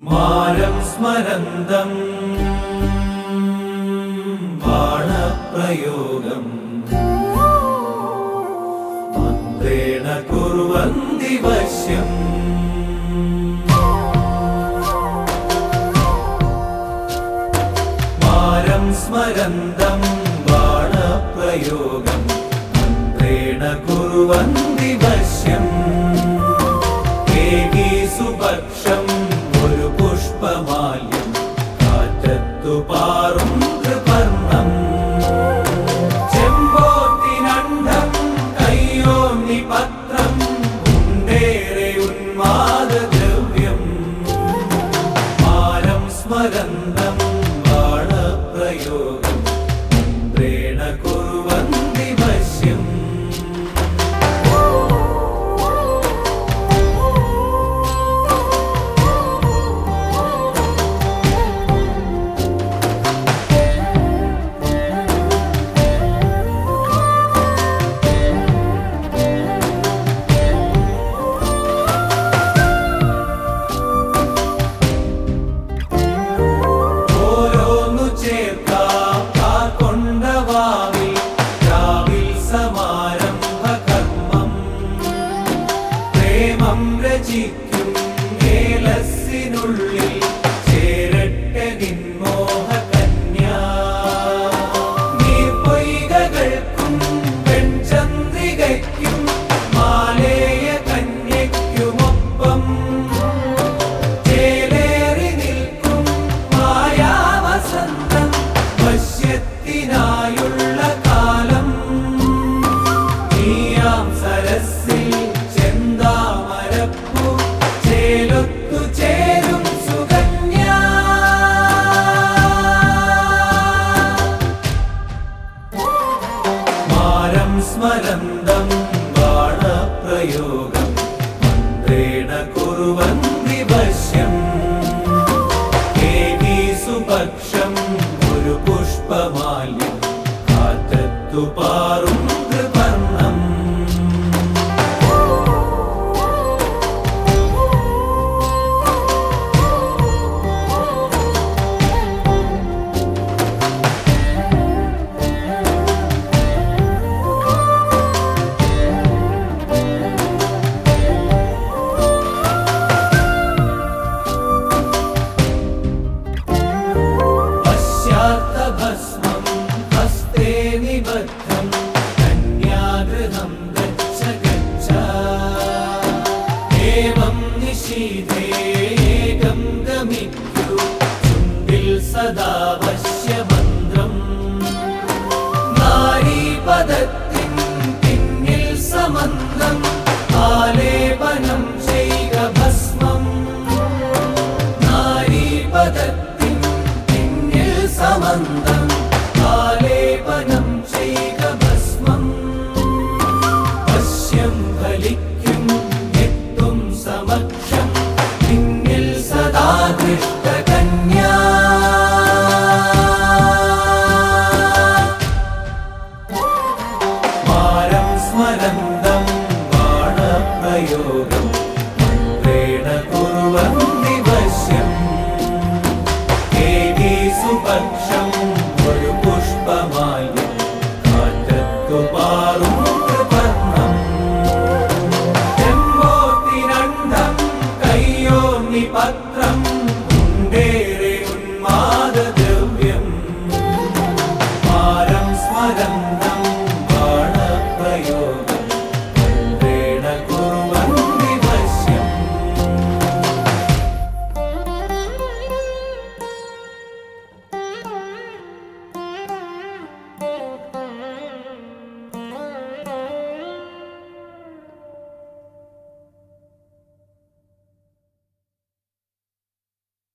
മാരം സ്മരന്തം ബാണപ്രയോഗം മന്ത്രേണ കുർവന്തി വശ്യം മാരം സ്മരന്തം ബാണപ്രയോഗം മന്ത്രേണ കുർവന്തി വശ്യം സുപക്ഷം ഒരു പുഷ്പമാല്യം കാറ്റത്തു പാറും ത്രിവർണം ചെമ്പോത്തിനണ്ഡം കയ്യോന്നി പത്രം ഉണ്ടേറെ ഉന്മാദദ്രവ്യം മാരം സ്മരന്തം ബാണപ്രയോഗം മന്ത്രേണ കുർവന്തി വശ്യം രചിക്കും ഏലസ്സിനുള്ളിൽ ചേരട്ടെ നിൻമോഹ കന്യാ നീർപ്പൊയ്കകൾക്കും പെൺചന്ദ്രികയ്ക്കും മാലേയ കന്യയ്ക്കുമൊപ്പം ചേലേറി നിൽക്കും മായാവസന്തം വശ്യത്തിനായുള്ള കാലം നീയാം സരസ്സിൽ ചേരും സുകന്യ മാരം സ്മരന്തം ബാണപ്രയോഗം മന്ത്രേണ കുർവന്തി വശ്യം സുപക്ഷം ഒരു പുഷ്പമാല്യം കാറ്റത്തു പാറും ത്രിവർണം ഭസ്മം ഹസ്തേ നിബദ്ധം കന്യാഗൃഹം ഗച്ഛ ഗച്ഛ ഏവം നിശീഥേ ഏകം ഗമിത്യു ചുണ്ടിൽ സദാ വശ്യമന്ത്രം നാരീപദത്തിൻ പിന്നിൽ സമന്തം ആലേപനം ചെയ്ക ഭസ്മം നാരീപദത്തിൻ സമന്തം ആലേപനം ചെയ്ക ഭസ്മം വശ്യം ഫലിക്കും എത്തും സമക്ഷം നിന്നിൽ സദാ ദൃഷ്ട കന്യാ മാരം സ്മരന്തം ബാണപ്രയോഗം മന്ത്രേണ കുർവന്തി വശ്യം സുപക്ഷം ഒരു പുഷ്പമാല്യം കാറ്റത്തു പാറും ത്രിവർണം ചെമ്പോത്തിനണ്ഡം കയ്യോന്നി പത്രം ഉണ്ടേ